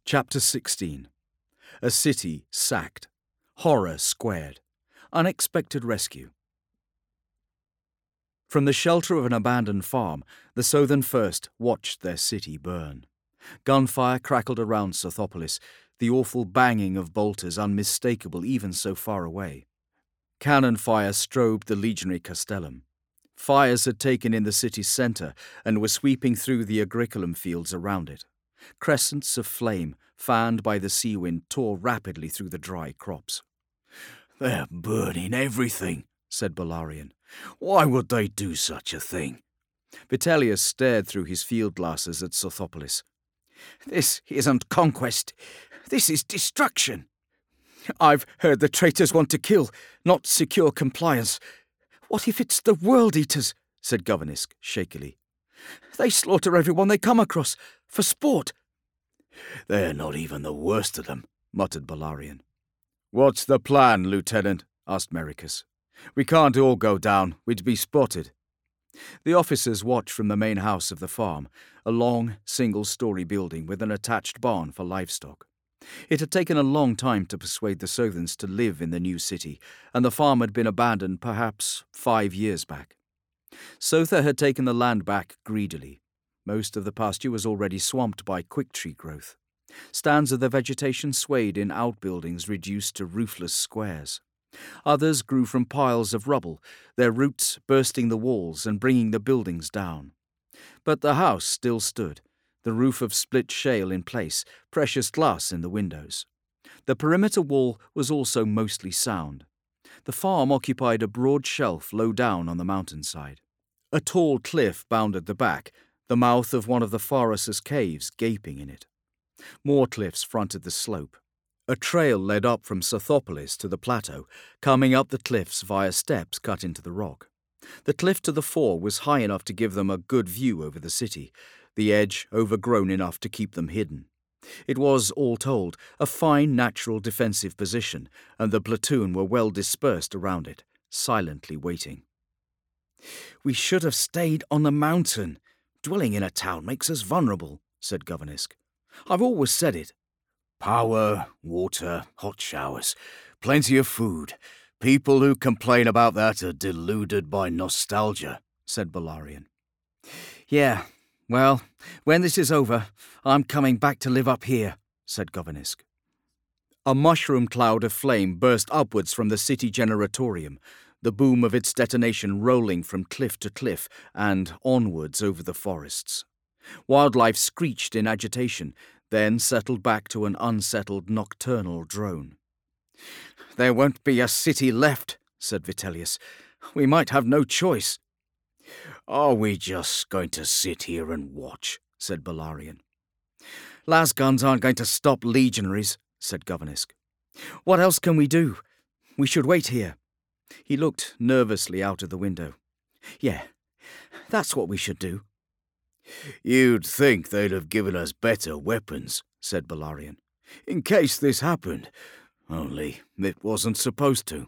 Chapter 16. A city sacked. Horror squared. Unexpected rescue. From the shelter of an abandoned farm, the Southern First watched their city burn. Gunfire crackled around Sothopolis, the awful banging of bolters unmistakable even so far away. Cannon fire strobed the legionary castellum. Fires had taken in the city's centre and were sweeping through the agriculum fields around it. Crescents of flame, fanned by the sea wind, tore rapidly through the dry crops. "They're burning everything," said Bolarian. "Why would they do such a thing?" Vitellius stared through his field glasses at Sothopolis. "This isn't conquest. This is destruction. I've heard the traitors want to kill, not secure compliance. What if it's the World-Eaters?" said Governisk shakily. "They slaughter everyone they come across, for sport." "They're not even the worst of them," muttered Bolarian. "What's the plan, Lieutenant?" asked Mericus. "We can't all go down. We'd be spotted." The officers watched from the main house of the farm, a long, single-story building with an attached barn for livestock. It had taken a long time to persuade the Sothans to live in the new city, and the farm had been abandoned perhaps 5 years back. Sotha had taken the land back greedily. Most of the pasture was already swamped by quick-tree growth. Stands of the vegetation swayed in outbuildings reduced to roofless squares. Others grew from piles of rubble, their roots bursting the walls and bringing the buildings down. But the house still stood, the roof of split shale in place, precious glass in the windows. The perimeter wall was also mostly sound. The farm occupied a broad shelf low down on the mountainside. A tall cliff bounded the back, the mouth of one of the Pharos' caves gaping in it. More cliffs fronted the slope. A trail led up from Sothopolis to the plateau, coming up the cliffs via steps cut into the rock. The cliff to the fore was high enough to give them a good view over the city, the edge overgrown enough to keep them hidden. It was, all told, a fine natural defensive position, and the platoon were well dispersed around it, silently waiting. "We should have stayed on the mountain. Dwelling in a town makes us vulnerable," said Governisk. "I've always said it." "Power, water, hot showers, plenty of food. People who complain about that are deluded by nostalgia," said Bolarian. "Yeah, well, when this is over, I'm coming back to live up here," said Governisk. A mushroom cloud of flame burst upwards from the city generatorium, the boom of its detonation rolling from cliff to cliff and onwards over the forests. Wildlife screeched in agitation, then settled back to an unsettled nocturnal drone. "There won't be a city left," said Vitellius. "We might have no choice." "Are we just going to sit here and watch?" said Bolarian. "Lasguns aren't going to stop legionaries," said Governisk. "What else can we do? We should wait here." He looked nervously out of the window. "Yeah, that's what we should do." "You'd think they'd have given us better weapons," said Bolarian, "in case this happened. Only it wasn't supposed to."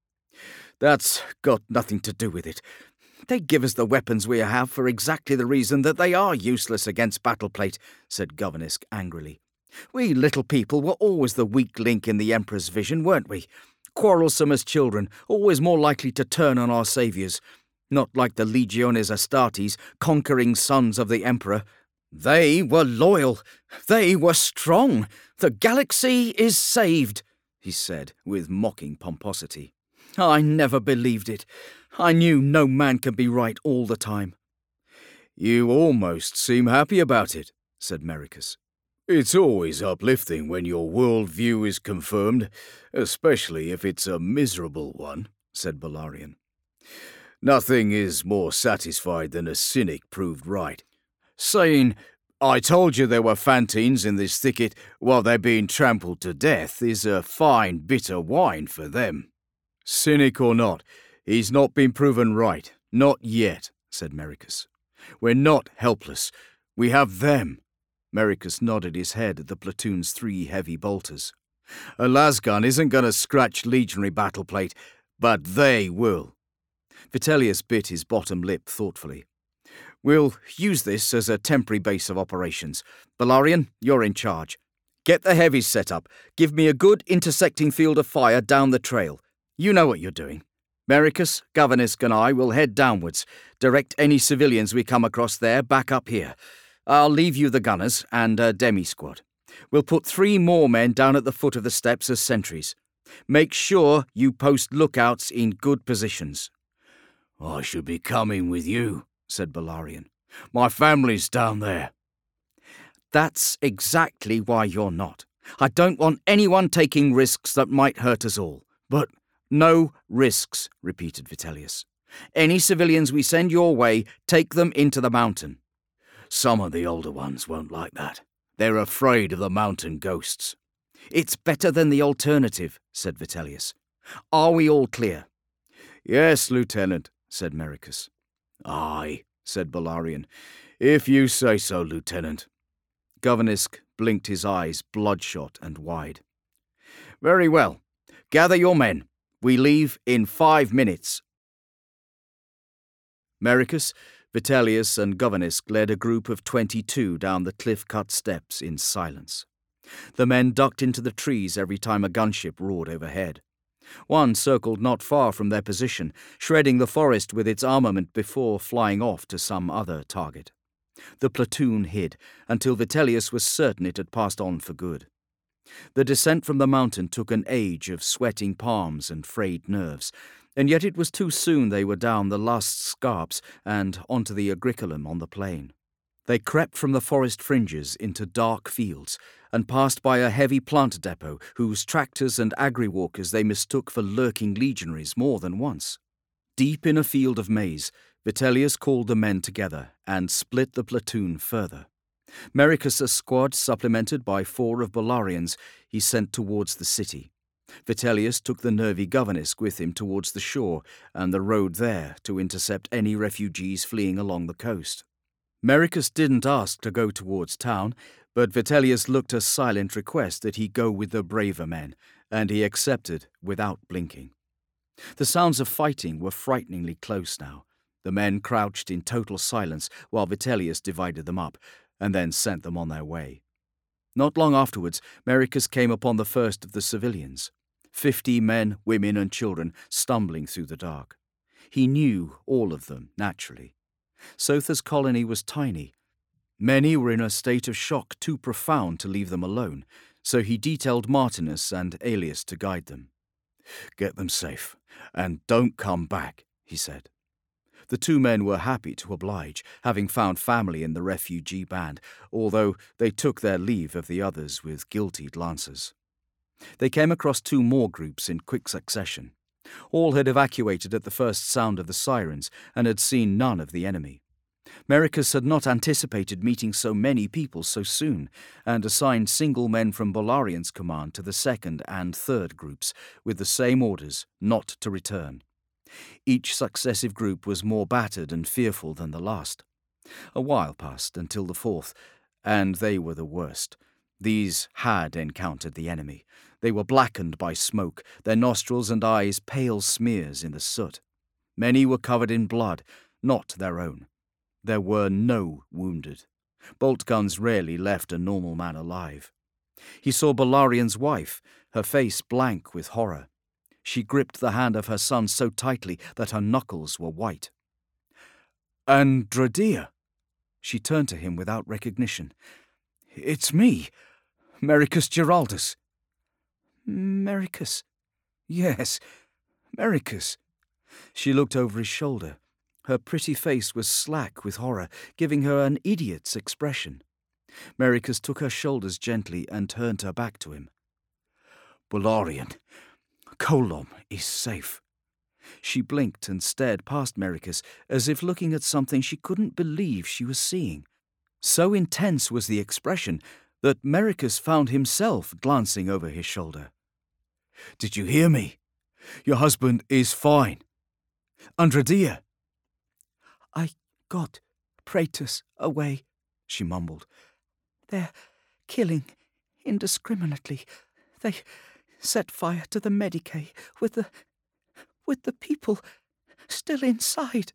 "That's got nothing to do with it. They give us the weapons we have for exactly the reason that they are useless against battleplate," said Governisk angrily. "We little people were always the weak link in the Emperor's vision, weren't we? Quarrelsome as children, always more likely to turn on our saviours. Not like the Legiones Astartes, conquering sons of the Emperor. They were loyal. They were strong. The galaxy is saved," he said with mocking pomposity. "I never believed it. I knew no man can be right all the time." "You almost seem happy about it," said Mericus. "It's always uplifting when your world-view is confirmed, especially if it's a miserable one," said Bolarian. "Nothing is more satisfied than a cynic proved right. Saying, 'I told you there were Fantines in this thicket while they're being trampled to death,' is a fine, bitter wine for them." "Cynic or not, he's not been proven right. Not yet," said Mericus. "We're not helpless. We have them." Mericus nodded his head at the platoon's 3 heavy bolters. "A lasgun isn't going to scratch legionary battleplate, but they will." Vitellius bit his bottom lip thoughtfully. "We'll use this as a temporary base of operations. Bolarian, you're in charge. Get the heavies set up. Give me a good intersecting field of fire down the trail. You know what you're doing. Mericus, Governisk and I will head downwards. Direct any civilians we come across there back up here. I'll leave you the gunners and a demi-squad. We'll put 3 more men down at the foot of the steps as sentries. Make sure you post lookouts in good positions. I should be coming with you, said Balarion. My family's down there. That's exactly why you're not. I don't want anyone taking risks that might hurt us all. But no risks, repeated Vitellius. Any civilians we send your way, take them into the mountain. Some of the older ones won't like that. They're afraid of the mountain ghosts. It's better than the alternative, said Vitellius. Are we all clear? Yes, Lieutenant, said Mericus. Aye, said Balarion. If you say so, Lieutenant. Governisk blinked his eyes bloodshot and wide. Very well. Gather your men. We leave in 5 minutes. Mericus, Vitellius and Governisk led a group of 22 down the cliff-cut steps in silence. The men ducked into the trees every time a gunship roared overhead. One circled not far from their position, shredding the forest with its armament before flying off to some other target. The platoon hid, until Vitellius was certain it had passed on for good. The descent from the mountain took an age of sweating palms and frayed nerves, and yet it was too soon they were down the last scarps and onto the agriculum on the plain. They crept from the forest fringes into dark fields, and passed by a heavy plant depot whose tractors and agri-walkers they mistook for lurking legionaries more than once. Deep in a field of maize, Vitellius called the men together and split the platoon further. Mericus' squad, supplemented by 4 of Balarion's, he sent towards the city. Vitellius took the nervy Governisk with him towards the shore and the road there to intercept any refugees fleeing along the coast. Mericus didn't ask to go towards town, but Vitellius looked a silent request that he go with the braver men, and he accepted without blinking. The sounds of fighting were frighteningly close now. The men crouched in total silence while Vitellius divided them up, and then sent them on their way. Not long afterwards, Mericus came upon the first of the civilians. 50 men, women, and children stumbling through the dark. He knew all of them, naturally. Sotha's colony was tiny. Many were in a state of shock too profound to leave them alone, so he detailed Martinus and Aelius to guide them. Get them safe, and don't come back, he said. The 2 men were happy to oblige, having found family in the refugee band, although they took their leave of the others with guilty glances. They came across 2 more groups in quick succession. All had evacuated at the first sound of the sirens and had seen none of the enemy. Mericus had not anticipated meeting so many people so soon, and assigned single men from Balarion's command to the 2nd and 3rd groups, with the same orders not to return. Each successive group was more battered and fearful than the last. A while passed until the 4th, and they were the worst. These had encountered the enemy. They were blackened by smoke, their nostrils and eyes pale smears in the soot. Many were covered in blood, not their own. There were no wounded. Bolt guns rarely left a normal man alive. He saw Balarion's wife, her face blank with horror. She gripped the hand of her son so tightly that her knuckles were white. Andradea! She turned to him without recognition. It's me, Mericus Giraldus. Mericus? Yes, Mericus. She looked over his shoulder. Her pretty face was slack with horror, giving her an idiot's expression. Mericus took her shoulders gently and turned her back to him. Balarion, Colom is safe. She blinked and stared past Mericus as if looking at something she couldn't believe she was seeing. So intense was the expression that Mericus found himself glancing over his shoulder. Did you hear me? Your husband is fine. Andradea. I got Praetus away, she mumbled. They're killing indiscriminately. They set fire to the Medicae with the people still inside.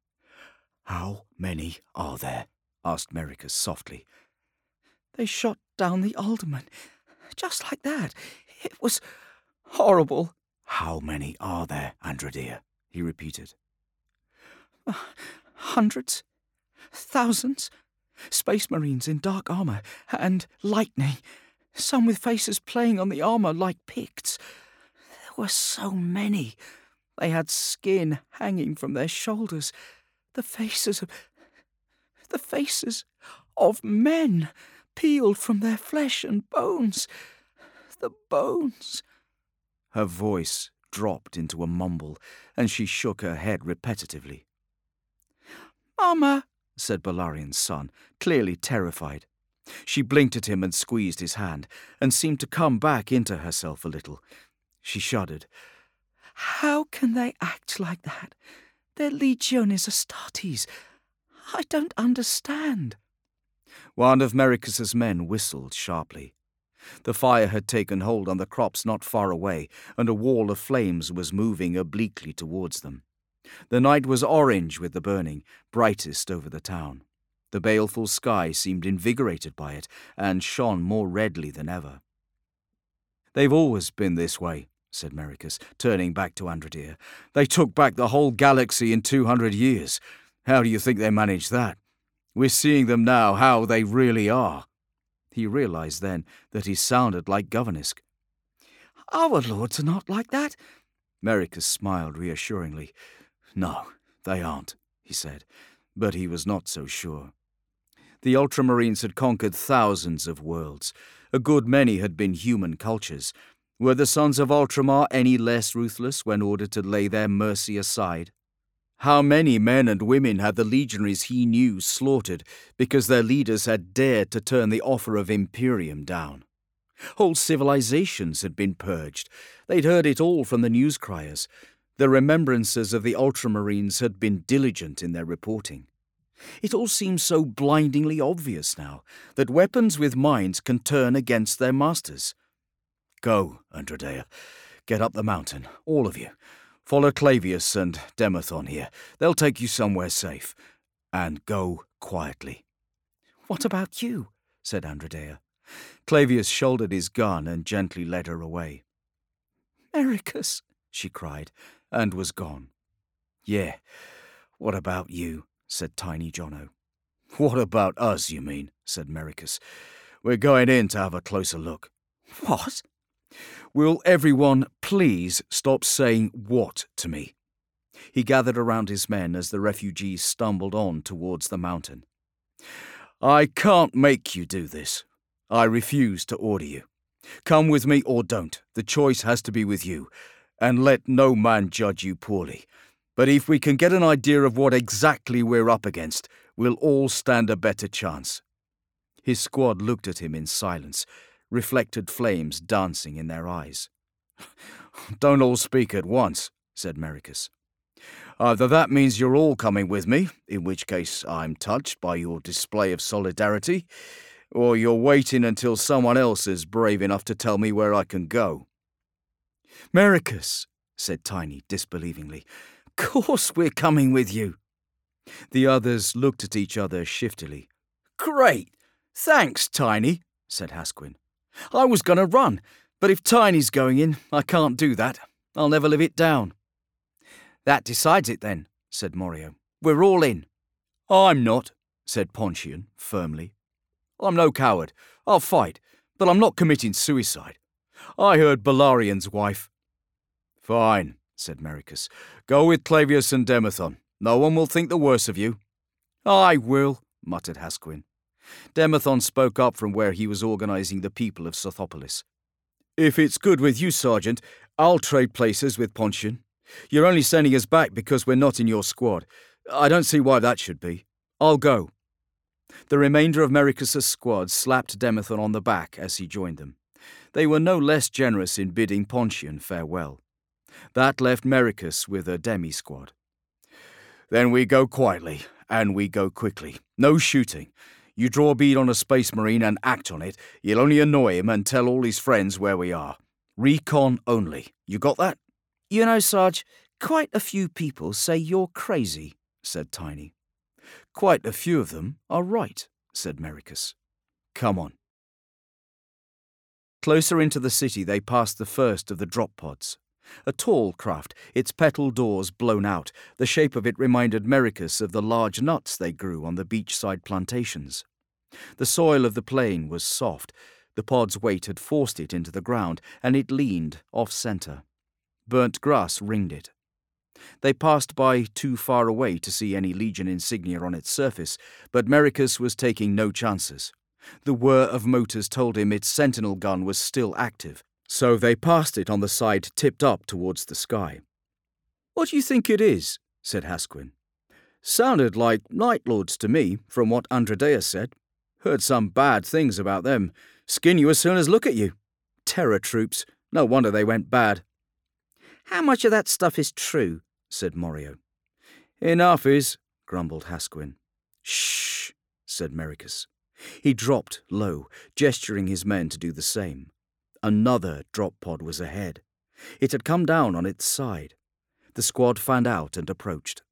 How many are there? Asked Mericus softly. They shot down the alderman. Just like that. It was horrible. How many are there, Andradea? He repeated. Hundreds. Thousands. Space Marines in dark armour and lightning. Some with faces playing on the armour like Picts. There were so many. They had skin hanging from their shoulders. The faces of men, peeled from their flesh and bones. The bones. Her voice dropped into a mumble, and she shook her head repetitively. Mama, said Balarian's son, clearly terrified. She blinked at him and squeezed his hand, and seemed to come back into herself a little. She shuddered. How can they act like that? They're Legiones Astartes. I don't understand. One of Mericus's men whistled sharply. The fire had taken hold on the crops not far away, and a wall of flames was moving obliquely towards them. The night was orange with the burning, brightest over the town. The baleful sky seemed invigorated by it, and shone more redly than ever. "They've always been this way," said Mericus, turning back to Andradea. "They took back the whole galaxy in 200 years. How do you think they managed that? We're seeing them now, how they really are." He realized then that he sounded like Governisk. Our lords are not like that. Mericus smiled reassuringly. "No, they aren't," he said, but he was not so sure. The Ultramarines had conquered thousands of worlds. A good many had been human cultures. Were the sons of Ultramar any less ruthless when ordered to lay their mercy aside? How many men and women had the legionaries he knew slaughtered because their leaders had dared to turn the offer of Imperium down? Whole civilizations had been purged. They'd heard it all from the newscriers. The remembrances of the Ultramarines had been diligent in their reporting. It all seemed so blindingly obvious now that weapons with minds can turn against their masters. "Go, Andradea. Get up the mountain, all of you. Follow Clavius and Demethon here. They'll take you somewhere safe. And go quietly." "What about you?" said Andradea. Clavius shouldered his gun and gently led her away. "Mericus," she cried, and was gone. "Yeah, what about you?" said Tiny Jono. "What about us, you mean?" said Mericus. "We're going in to have a closer look." "What?" "Will everyone please stop saying 'what' to me?" He gathered around his men as the refugees stumbled on towards the mountain. "I can't make you do this. I refuse to order you. Come with me or don't. The choice has to be with you. And let no man judge you poorly. But if we can get an idea of what exactly we're up against, we'll all stand a better chance." His squad looked at him in silence, reflected flames dancing in their eyes. "Don't all speak at once," said Mericus. "Either that means you're all coming with me, in which case I'm touched by your display of solidarity, or you're waiting until someone else is brave enough to tell me where I can go." "Mericus," said Tiny disbelievingly. "Course we're coming with you." The others looked at each other shiftily. "Great! Thanks, Tiny," said Hasquin. "I was going to run, but if Tiny's going in, I can't do that. I'll never live it down." "That decides it then," said Morio. "We're all in." "I'm not," said Pontian firmly. "I'm no coward. I'll fight, but I'm not committing suicide. I heard Balarian's wife." "Fine," said Mericus. "Go with Clavius and Demethon. No one will think the worse of you." "I will," muttered Hasquin. Demethon spoke up from where he was organising the people of Sothopolis. "If it's good with you, Sergeant, I'll trade places with Pontian. You're only sending us back because we're not in your squad. I don't see why that should be. I'll go." The remainder of Mericus's squad slapped Demethon on the back as he joined them. They were no less generous in bidding Pontian farewell. That left Mericus with a demi-squad. "Then we go quietly, and we go quickly. No shooting. You draw a bead on a space marine and act on it. You'll only annoy him and tell all his friends where we are. Recon only. You got that?" "You know, Sarge, quite a few people say you're crazy," said Tiny. "Quite a few of them are right," said Mericus. "Come on." Closer into the city they passed the first of the drop pods. A tall craft, its petal doors blown out, the shape of it reminded Mericus of the large nuts they grew on the beachside plantations. The soil of the plain was soft. The pod's weight had forced it into the ground, and it leaned off-centre. Burnt grass ringed it. They passed by too far away to see any Legion insignia on its surface, but Mericus was taking no chances. The whir of motors told him its sentinel gun was still active, so they passed it on the side tipped up towards the sky. "What do you think it is?" said Hasquin. "Sounded like Night Lords to me, from what Androdeus said. Heard some bad things about them. Skin you as soon as look at you. Terror troops. No wonder they went bad." "How much of that stuff is true?" said Morio. "Enough is," grumbled Hasquin. "Shh," said Mericus. He dropped low, gesturing his men to do the same. Another drop pod was ahead. It had come down on its side. The squad fanned out and approached.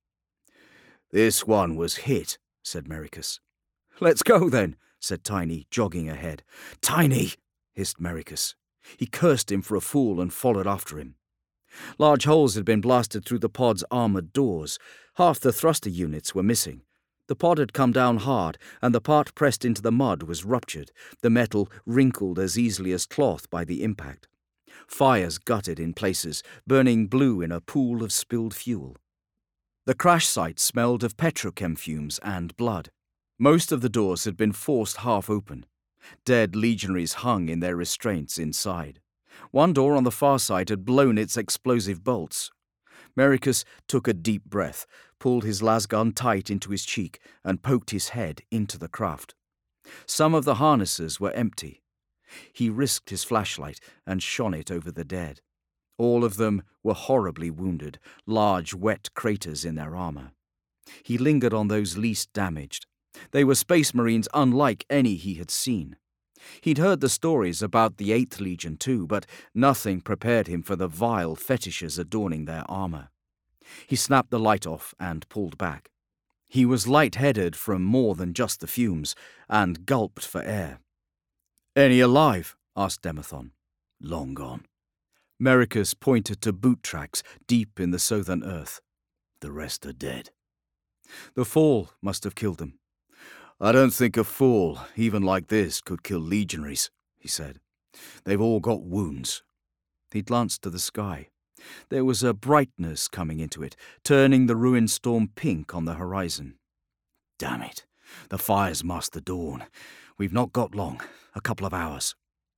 "This one was hit," said Mericus. "Let's go then," said Tiny, jogging ahead. "Tiny!" hissed Mericus. He cursed him for a fool and followed after him. Large holes had been blasted through the pod's armoured doors. Half the thruster units were missing. The pod had come down hard, and the part pressed into the mud was ruptured, the metal wrinkled as easily as cloth by the impact. Fires gutted in places, burning blue in a pool of spilled fuel. The crash site smelled of petrochem fumes and blood. Most of the doors had been forced half open. Dead legionaries hung in their restraints inside. One door on the far side had blown its explosive bolts. Mericus took a deep breath, pulled his lasgun tight into his cheek, and poked his head into the craft. Some of the harnesses were empty. He risked his flashlight and shone it over the dead. All of them were horribly wounded, large wet craters in their armour. He lingered on those least damaged. They were Space Marines unlike any he had seen. He'd heard the stories about the 8th Legion too, but nothing prepared him for the vile fetishes adorning their armour. He snapped the light off and pulled back. He was light-headed from more than just the fumes, and gulped for air. "Any alive?" asked Demethon. "Long gone." Mericus pointed to boot tracks deep in the southern earth. "The rest are dead." "The fall must have killed them." "I don't think a fall, even like this, could kill legionaries," he said. "They've all got wounds." He glanced to the sky. There was a brightness coming into it, turning the ruined storm pink on the horizon. "Damn it, the fires mask the dawn. We've not got long, a couple of hours."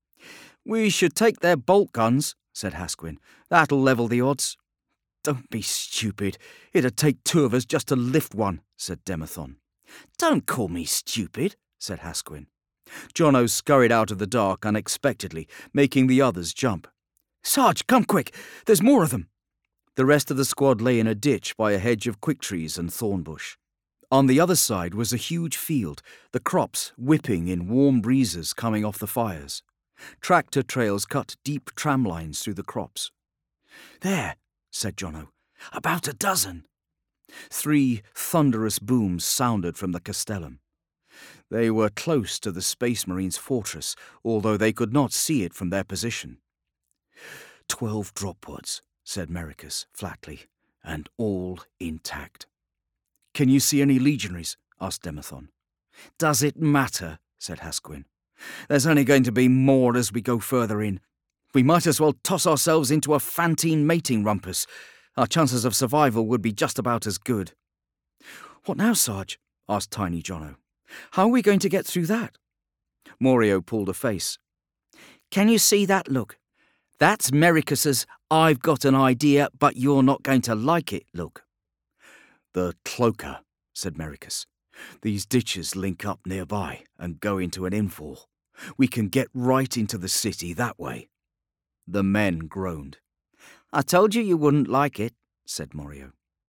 "We should take their bolt guns," said Hasquin. "That'll level the odds." "Don't be stupid. It'd take 2 of us just to lift one," said Demethon. "Don't call me stupid," said Hasquin. Jono scurried out of the dark unexpectedly, making the others jump. "Sarge, come quick! There's more of them!" The rest of the squad lay in a ditch by a hedge of quick trees and thornbush. On the other side was a huge field, the crops whipping in warm breezes coming off the fires. Tractor trails cut deep tram lines through the crops. "There," said Jono. "About a dozen." 3 thunderous booms sounded from the castellum. They were close to the Space Marines' fortress, although they could not see it from their position. 12 drop pods, said Mericus flatly, and all intact. "Can you see any legionaries?" asked Demethon. "Does it matter?" said Hasquin. "There's only going to be more as we go further in. We might as well toss ourselves into a Fantine mating rumpus. Our chances of survival would be just about as good." "What now, Sarge?" asked Tiny Jono. "How are we going to get through that?" Morio pulled a face. "Can you see that look? That's Mericus's 'I've got an idea, but you're not going to like it' look." "The cloaker," said Mericus. "These ditches link up nearby and go into an infall. We can get right into the city that way." The men groaned. "I told you wouldn't like it," said Morio.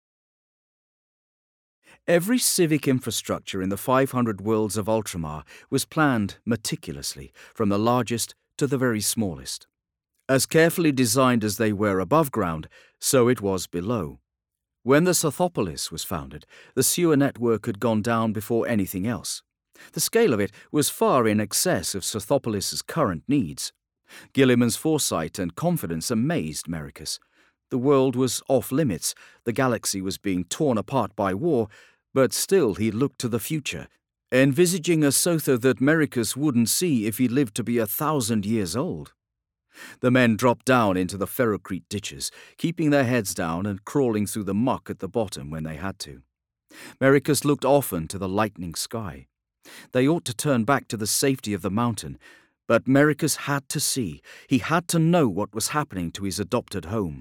Every civic infrastructure in the 500 worlds of Ultramar was planned meticulously, from the largest to the very smallest. As carefully designed as they were above ground, so it was below. When the Sothopolis was founded, the sewer network had gone down before anything else. The scale of it was far in excess of Sothopolis's current needs. Gilliman's foresight and confidence amazed Mericus. The world was off limits, the galaxy was being torn apart by war, but still he looked to the future, envisaging a Sotha that Mericus wouldn't see if he lived to be 1,000 years old. The men dropped down into the ferrocrete ditches, keeping their heads down and crawling through the muck at the bottom when they had to. Mericus looked often to the lightening sky. They ought to turn back to the safety of the mountain, but Mericus had to see. He had to know what was happening to his adopted home.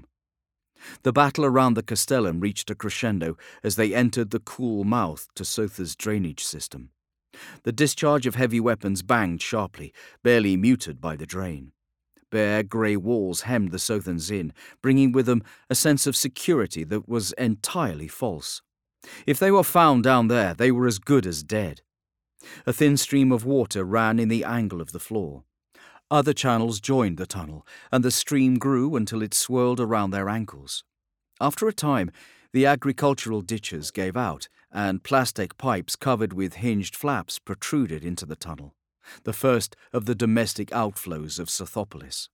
The battle around the Castellum reached a crescendo as they entered the cool mouth to Sotha's drainage system. The discharge of heavy weapons banged sharply, barely muted by the drain. Bare grey walls hemmed the Sothans in, bringing with them a sense of security that was entirely false. If they were found down there, they were as good as dead. A thin stream of water ran in the angle of the floor. Other channels joined the tunnel, and the stream grew until it swirled around their ankles. After a time, the agricultural ditches gave out, and plastic pipes covered with hinged flaps protruded into the tunnel, the first of the domestic outflows of Sothopolis.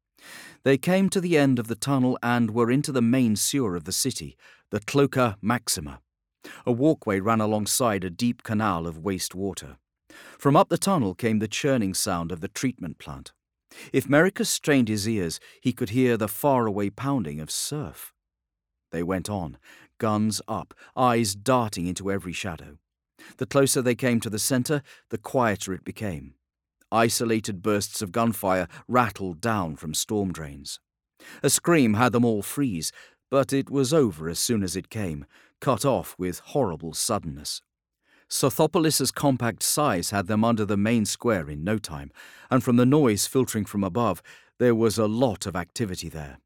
They came to the end of the tunnel and were into the main sewer of the city, the Cloaca Maxima. A walkway ran alongside a deep canal of waste water. From up the tunnel came the churning sound of the treatment plant. If Mericus strained his ears, he could hear the faraway pounding of surf. They went on, guns up, eyes darting into every shadow. The closer they came to the centre, the quieter it became. Isolated bursts of gunfire rattled down from storm drains. A scream had them all freeze, but it was over as soon as it came, cut off with horrible suddenness. Sothopolis's compact size had them under the main square in no time, and from the noise filtering from above, there was a lot of activity there.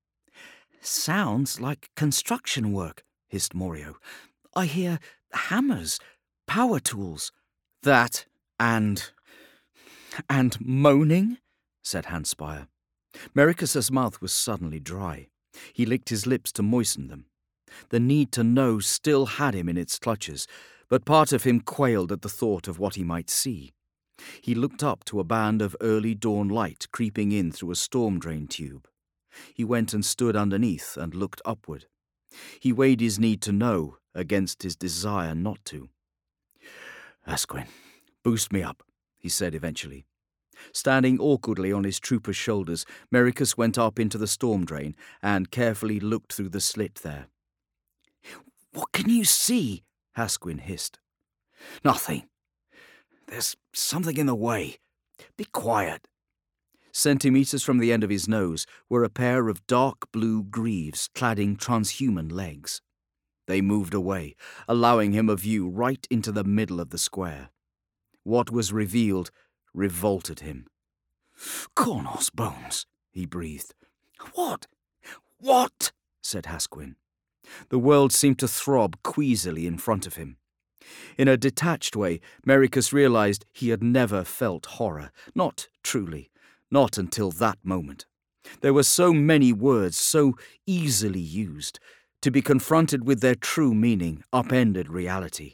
"Sounds like construction work," hissed Morio. "I hear hammers, power tools." "That and moaning?" said Handspire. Mericus's mouth was suddenly dry. He licked his lips to moisten them. The need to know still had him in its clutches, but part of him quailed at the thought of what he might see. He looked up to a band of early dawn light creeping in through a storm drain tube. He went and stood underneath and looked upward. He weighed his need to know against his desire not to. "Asquin, boost me up," he said eventually. Standing awkwardly on his trooper's shoulders, Mericus went up into the storm drain and carefully looked through the slit there. "What can you see?" Hasquin hissed. "Nothing. There's something in the way. Be quiet." Centimetres from the end of his nose were a pair of dark blue greaves cladding transhuman legs. They moved away, allowing him a view right into the middle of the square. What was revealed revolted him. "Cornel's bones," he breathed. "What? "What?" said Hasquin. The world seemed to throb queasily in front of him. In a detached way, Mericus realized he had never felt horror, not truly, not until that moment. There were so many words so easily used. To be confronted with their true meaning upended reality.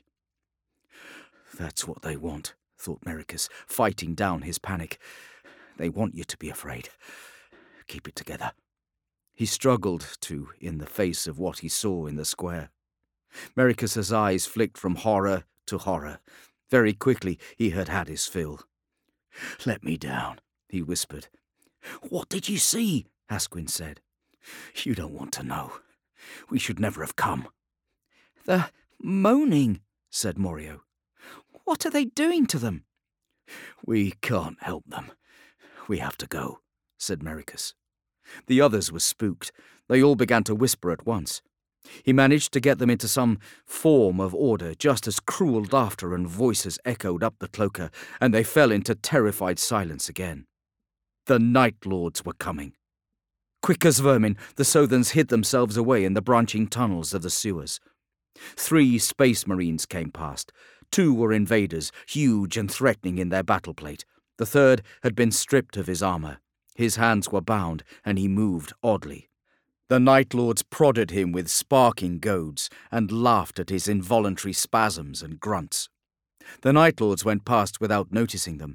"That's what they want," thought Mericus, fighting down his panic. "They want you to be afraid. Keep it together." He struggled to in the face of what he saw in the square. Mericus's eyes flicked from horror to horror. Very quickly he had had his fill. "Let me down," he whispered. "What did you see?" Hasquin said. "You don't want to know. We should never have come." "The moaning," said Morio. "What are they doing to them?" "We can't help them. We have to go," said Mericus. The others were spooked. They all began to whisper at once. He managed to get them into some form of order just as cruel laughter and voices echoed up the cloaca, and they fell into terrified silence again. The Night Lords were coming. Quick as vermin, the Sothans hid themselves away in the branching tunnels of the sewers. 3 space marines came past. 2 were invaders, huge and threatening in their battle plate. The third had been stripped of his armor. His hands were bound, and he moved oddly. The Night Lords prodded him with sparking goads and laughed at his involuntary spasms and grunts. The Night Lords went past without noticing them.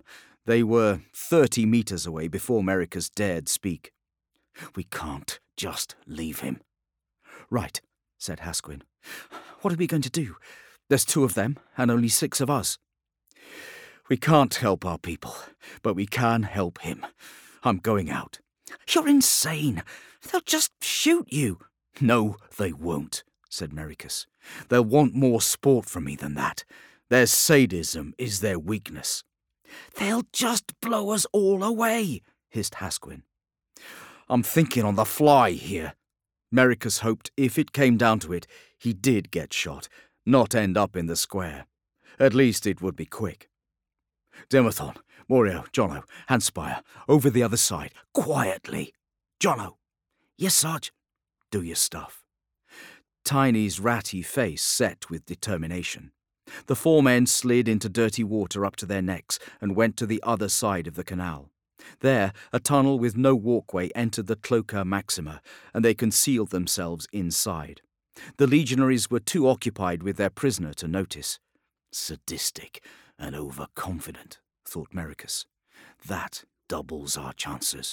They were 30 meters away before Mericus dared speak. We can't just leave him. Right, said Hasquin. What are we going to do? There's 2 of them and only 6 of us. We can't help our people, but we can help him. I'm going out. You're insane. They'll just shoot you. No, they won't, said Mericus. They'll want more sport from me than that. Their sadism is their weakness. They'll just blow us all away, hissed Hasquin. I'm thinking on the fly here. Mericus hoped if it came down to it, he did get shot, not end up in the square. At least it would be quick. Dimethon, Morio, Jono, Handspire, over the other side, quietly. Jono. Yes, Sarge. Do your stuff. Tiny's ratty face set with determination. The 4 men slid into dirty water up to their necks and went to the other side of the canal. There, a tunnel with no walkway entered the Cloaca Maxima, and they concealed themselves inside. The legionaries were too occupied with their prisoner to notice. Sadistic and overconfident, thought Mericus. That doubles our chances.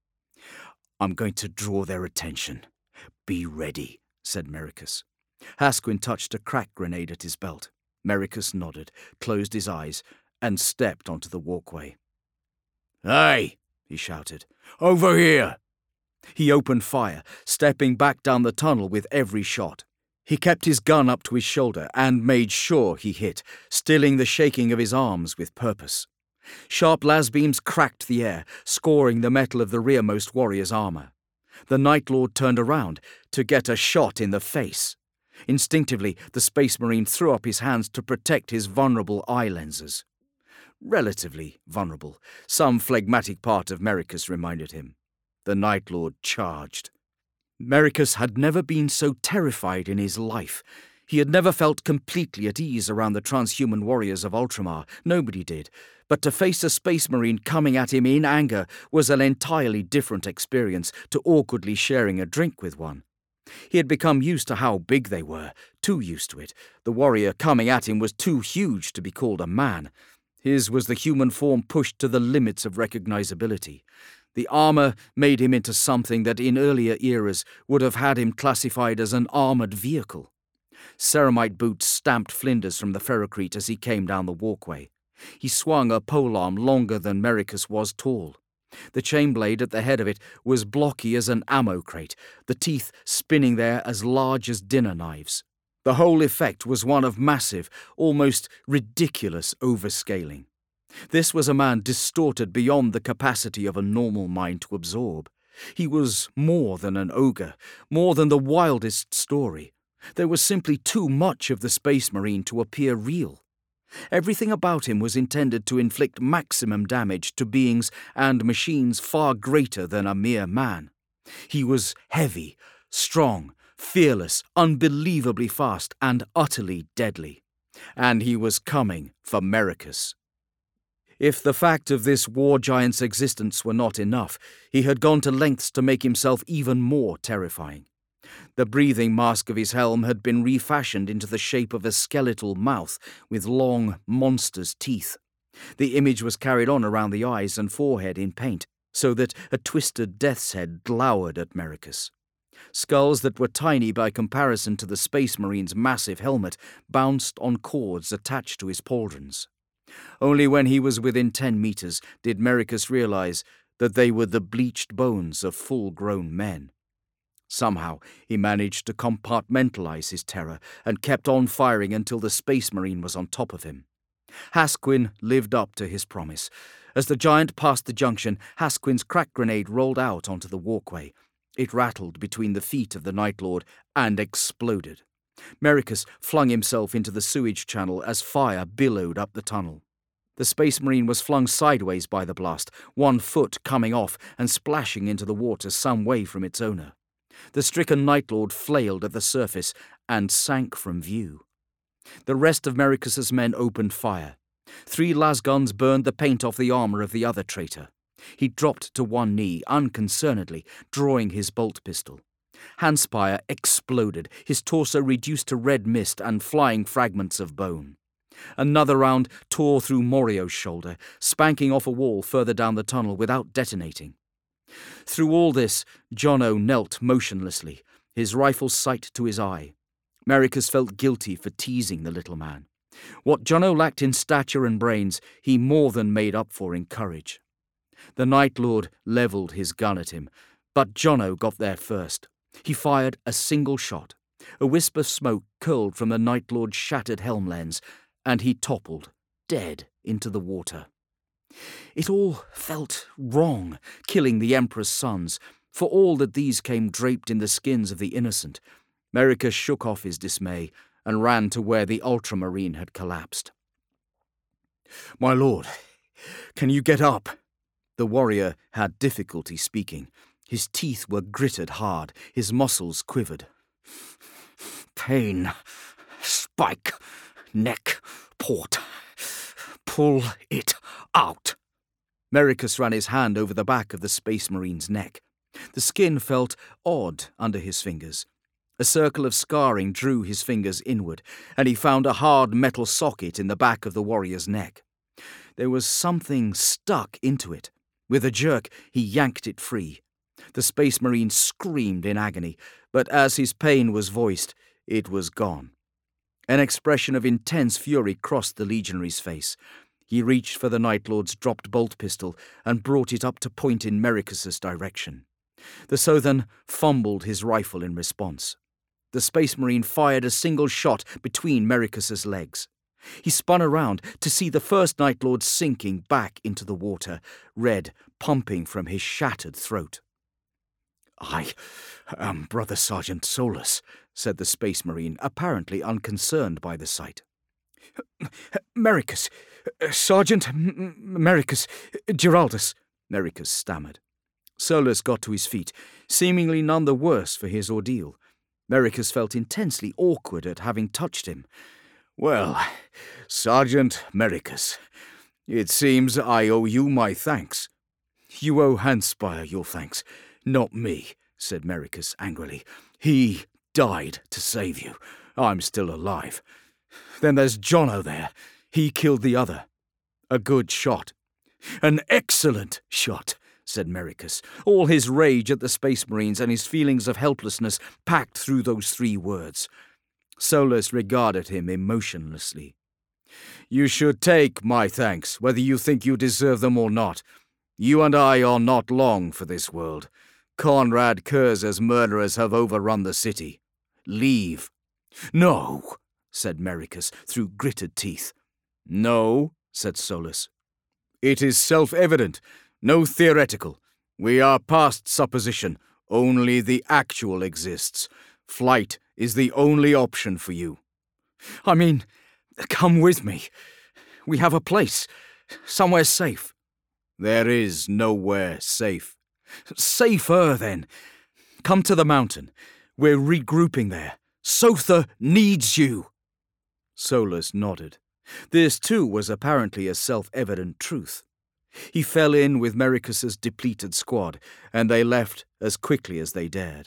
I'm going to draw their attention. Be ready, said Mericus. Hasquin touched a crack grenade at his belt. Mericus nodded, closed his eyes, and stepped onto the walkway. "Hey!" he shouted. "Over here!" He opened fire, stepping back down the tunnel with every shot. He kept his gun up to his shoulder and made sure he hit, stilling the shaking of his arms with purpose. Sharp lasbeams cracked the air, scoring the metal of the rearmost warrior's armour. The Night Lord turned around to get a shot in the face. Instinctively, the Space Marine threw up his hands to protect his vulnerable eye lenses. Relatively vulnerable, some phlegmatic part of Mericus reminded him. The Night Lord charged. Mericus had never been so terrified in his life. He had never felt completely at ease around the transhuman warriors of Ultramar. Nobody did. But to face a Space Marine coming at him in anger was an entirely different experience to awkwardly sharing a drink with one. He had become used to how big they were, too used to it. The warrior coming at him was too huge to be called a man. His was the human form pushed to the limits of recognizability. The armour made him into something that in earlier eras would have had him classified as an armoured vehicle. Ceramite boots stamped flinders from the ferrocrete as he came down the walkway. He swung a polearm longer than Mericus was tall. The chain blade at the head of it was blocky as an ammo crate, the teeth spinning there as large as dinner knives. The whole effect was one of massive, almost ridiculous overscaling. This was a man distorted beyond the capacity of a normal mind to absorb. He was more than an ogre, more than the wildest story. There was simply too much of the Space Marine to appear real. Everything about him was intended to inflict maximum damage to beings and machines far greater than a mere man. He was heavy, strong, fearless, unbelievably fast, and utterly deadly. And he was coming for Mericus. If the fact of this war giant's existence were not enough, he had gone to lengths to make himself even more terrifying. The breathing mask of his helm had been refashioned into the shape of a skeletal mouth with long, monster's teeth. The image was carried on around the eyes and forehead in paint, so that a twisted death's head glowered at Mericus. Skulls that were tiny by comparison to the Space Marine's massive helmet bounced on cords attached to his pauldrons. Only when he was within 10 meters did Mericus realize that they were the bleached bones of full-grown men. Somehow he managed to compartmentalize his terror and kept on firing until the Space Marine was on top of him. Hasquin lived up to his promise. As the giant passed the junction, Hasquin's crack grenade rolled out onto the walkway. It rattled between the feet of the Night Lord and exploded. Mericus flung himself into the sewage channel as fire billowed up the tunnel. The Space Marine was flung sideways by the blast, one foot coming off and splashing into the water some way from its owner. The stricken Night Lord flailed at the surface and sank from view. The rest of Mericus's men opened fire. 3 lasguns burned the paint off the armour of the other traitor. He dropped to one knee, unconcernedly, drawing his bolt pistol. Handspire exploded, his torso reduced to red mist and flying fragments of bone. Another round tore through Morio's shoulder, spanking off a wall further down the tunnel without detonating. Through all this, Jono knelt motionlessly, his rifle sight to his eye. Mericus felt guilty for teasing the little man. What Jono lacked in stature and brains, he more than made up for in courage. The Night Lord levelled his gun at him, but Jono got there first. He fired a single shot. A wisp of smoke curled from the Night Lord's shattered helm lens, and he toppled, dead, into the water. It all felt wrong, killing the Emperor's sons, for all that these came draped in the skins of the innocent. Mericus shook off his dismay and ran to where the ultramarine had collapsed. "My lord, can you get up?" The warrior had difficulty speaking. His teeth were gritted hard, his muscles quivered. "Pain, spike, neck, port. Pull it out." Mericus ran his hand over the back of the Space Marine's neck. The skin felt odd under his fingers. A circle of scarring drew his fingers inward, and he found a hard metal socket in the back of the warrior's neck. There was something stuck into it. With a jerk, he yanked it free. The Space Marine screamed in agony, but as his pain was voiced, it was gone. An expression of intense fury crossed the legionary's face. He reached for the Night Lord's dropped bolt pistol and brought it up to point in Mericus's direction. The Southern fumbled his rifle in response. The Space Marine fired a single shot between Mericus's legs. He spun around to see the first Night Lord sinking back into the water, red pumping from his shattered throat. "I am Brother Sergeant Solus," said the Space Marine, apparently unconcerned by the sight. "Mericus, Sergeant Mericus Giraldus," Mericus stammered. Solus got to his feet, seemingly none the worse for his ordeal. Mericus felt intensely awkward at having touched him. "Well, Sergeant Mericus, it seems I owe you my thanks." "You owe Handspire your thanks, not me," said Mericus angrily. "He died to save you. I'm still alive. Then there's Jono there. He killed the other. A good shot." "An excellent shot," said Mericus, all his rage at the Space Marines and his feelings of helplessness packed through those 3 words. Solus regarded him emotionlessly. "You should take my thanks, whether you think you deserve them or not. You and I are not long for this world. Conrad Curz's murderers have overrun the city. Leave." "No," said Mericus through gritted teeth. "No," said Solus. "It is self-evident. No theoretical. We are past supposition. Only the actual exists. Flight is the only option for you." "I mean, come with me. We have a place. Somewhere safe." "There is nowhere safe." "Safer, then. Come to the mountain. We're regrouping there. Sotha needs you." Solus nodded. This, too, was apparently a self-evident truth. He fell in with Mericus's depleted squad, and they left as quickly as they dared.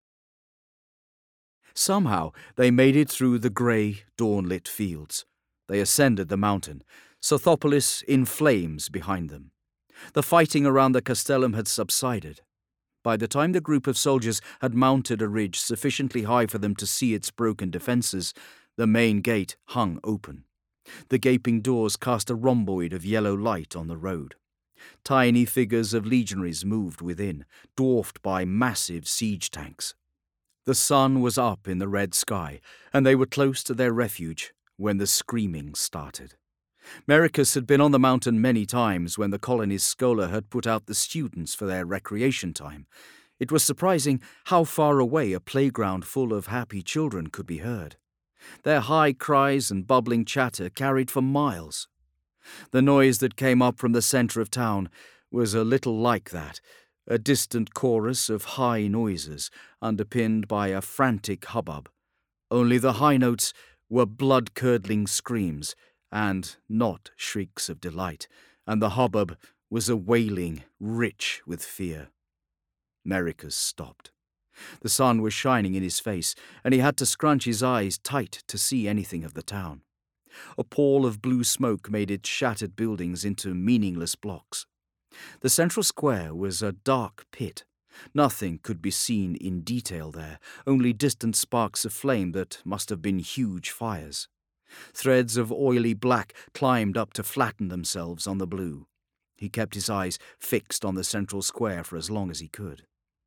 Somehow they made it through the grey, dawn-lit fields. They ascended the mountain, Sothopolis in flames behind them. The fighting around the castellum had subsided. By the time the group of soldiers had mounted a ridge sufficiently high for them to see its broken defences, the main gate hung open. The gaping doors cast a rhomboid of yellow light on the road. Tiny figures of legionaries moved within, dwarfed by massive siege tanks. The sun was up in the red sky, and they were close to their refuge when the screaming started. Mericus had been on the mountain many times when the colony's scholar had put out the students for their recreation time. It was surprising how far away a playground full of happy children could be heard. Their high cries and bubbling chatter carried for miles. The noise that came up from the centre of town was a little like that, a distant chorus of high noises underpinned by a frantic hubbub. Only the high notes were blood-curdling screams and not shrieks of delight, and the hubbub was a wailing rich with fear. Mericus stopped. The sun was shining in his face, and he had to scrunch his eyes tight to see anything of the town. A pall of blue smoke made its shattered buildings into meaningless blocks. The central square was a dark pit. Nothing could be seen in detail there, only distant sparks of flame that must have been huge fires. Threads of oily black climbed up to flatten themselves on the blue. He kept his eyes fixed on the central square for as long as he could.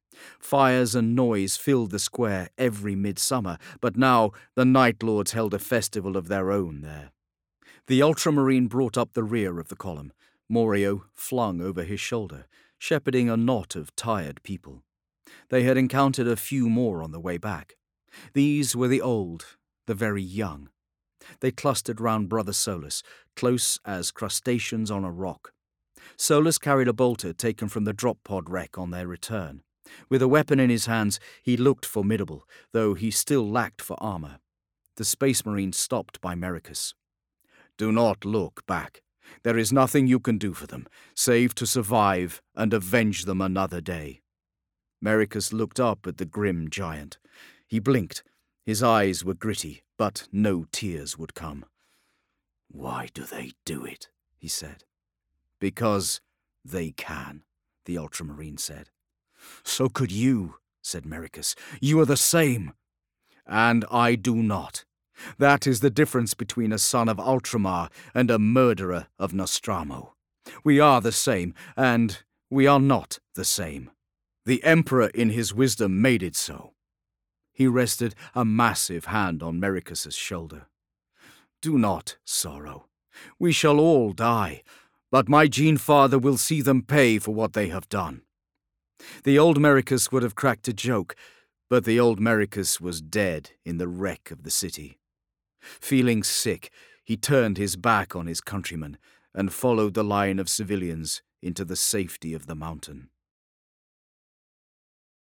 Fires and noise filled the square every midsummer, but now the Night Lords held a festival of their own there. The Ultramarine brought up the rear of the column, Morio flung over his shoulder, shepherding a knot of tired people. They had encountered a few more on the way back. These were the old, the very young. They clustered round Brother Solus, close as crustaceans on a rock. Solus carried a bolter taken from the drop pod wreck on their return. With a weapon in his hands, he looked formidable, though he still lacked for armor. The Space Marine stopped by Mericus. "Do not look back. There is nothing you can do for them, save to survive and avenge them another day." Mericus looked up at the grim giant. He blinked. His eyes were gritty, but no tears would come. "Why do they do it?" he said. "Because they can," the Ultramarine said. "So could you," said Mericus. "You are the same." "And I do not. That is the difference between a son of Ultramar and a murderer of Nostramo. We are the same, and we are not the same. The Emperor in his wisdom made it so." He rested a massive hand on Mericus's shoulder. "Do not sorrow. We shall all die, but my Gene Father will see them pay for what they have done." The old Mericus would have cracked a joke, but the old Mericus was dead in the wreck of the city. Feeling sick, he turned his back on his countrymen and followed the line of civilians into the safety of the mountain.